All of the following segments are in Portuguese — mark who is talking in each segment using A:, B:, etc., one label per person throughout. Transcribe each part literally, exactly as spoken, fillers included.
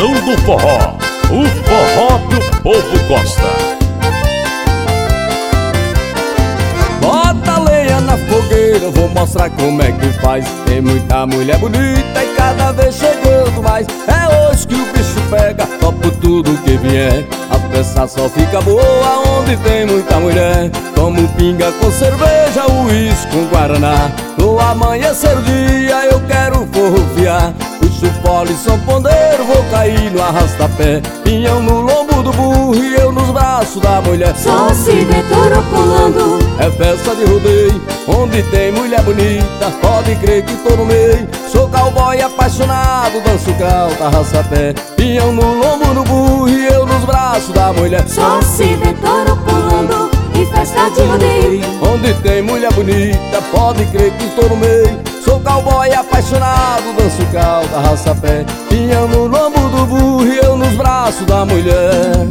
A: Estação do Forró, o forró que o povo gosta.
B: Bota lenha na fogueira, vou mostrar como é que faz. Tem muita mulher bonita e cada vez chegando mais. É hoje que o bicho pega, topo tudo que vier. A peça só fica boa onde tem muita mulher. Como pinga com cerveja, uísque com guaraná. No amanhecer do dia eu quero forrofiar. Puxo fole, sanfoneiro, vou cair no arrasta-pé. Pinhão no lombo do burro e eu nos braços da mulher.
C: Só se vê touro pulando.
B: É festa de rodeio, onde tem mulher bonita. Pode crer que tô no meio. Sou cowboy apaixonado, danço crauta, arrasta-pé. Pinhão no lombo do burro e eu nos braços da mulher.
C: Só se vê touro pulando em festa de rodeio.
B: Onde tem mulher bonita, pode crer que tô no meio. Sou cowboy apaixonado, danço crauta, arrasta-pé. Pinhão no lombo do burro e eu nos braços da mulher.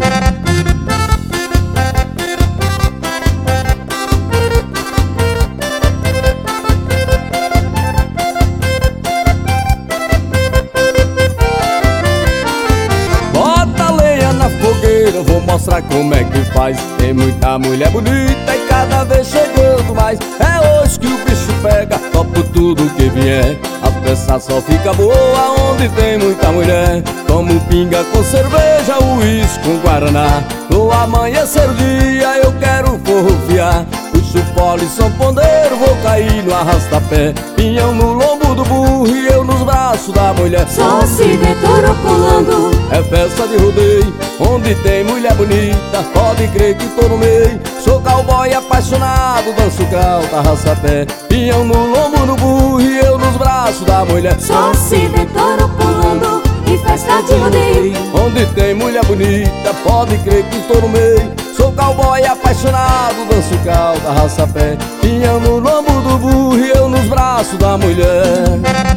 B: Vou mostrar como é que faz. Tem muita mulher bonita e cada vez chegando mais. É hoje que o bicho pega, topo tudo que vier. A peça só fica boa onde tem muita mulher. Como pinga com cerveja, uísque com guaraná. No amanhecer do dia eu quero forrofiar. Puxo fole, sanfoneiro, vou cair no arrasta-pé. Pinhão no lombo do burro e eu nos braços da mulher.
C: Só se vê touro pulando.
B: É festa de rodeio, onde tem mulher bonita. Pode crer que tô no meio. Sou cowboy apaixonado, danço crauta, arrasta-pé. Pinhão no lombo do burro e eu nos braços da mulher.
C: Só se vê touro pulando em festa de rodeio.
B: Onde tem mulher bonita, pode crer que tô no meio. Sou cowboy apaixonado, danço crauta, arrasta-pé. Pinhão no lombo do burro e eu nos braços da mulher.